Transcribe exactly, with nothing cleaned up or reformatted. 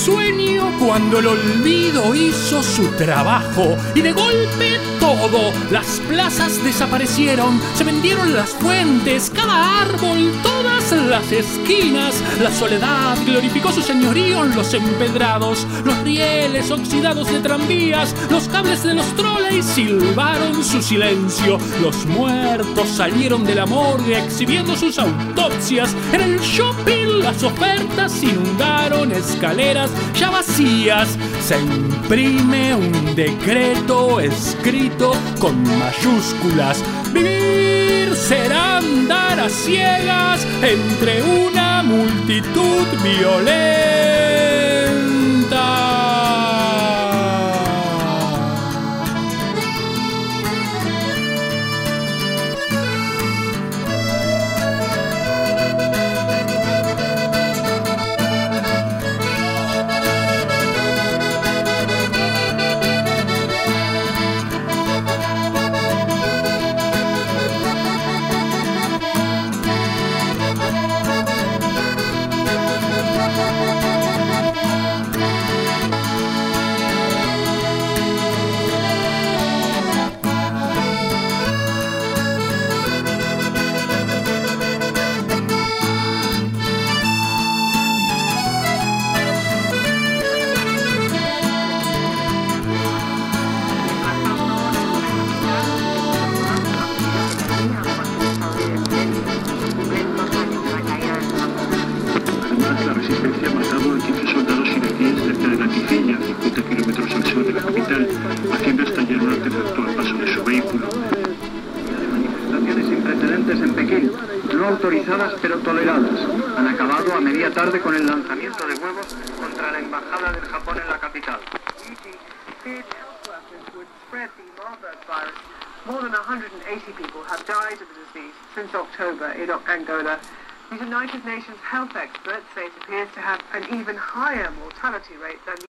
sueño cuando el olvido hizo su trabajo y de golpe todo, las plazas desaparecieron, se vendieron las fuentes, cada árbol, todas las esquinas. La soledad glorificó su señorío en los empedrados, los rieles oxidados de tranvías, los cables de los troleys silbaron su silencio. Los muertos salieron de la morgue exhibiendo sus autopsias. En el shopping las ofertas inundaron escaleras ya vacías. Se imprime un decreto escrito con mayúsculas: vivir será andar a ciegas entre una multitud violenta. Autorizadas pero toleradas han acabado a media tarde con el lanzamiento de huevos contra la embajada del Japón en la capital. More than one hundred eighty people have died of the disease since October in Angola. The United Nations health experts say it appears to have an even higher mortality rate than the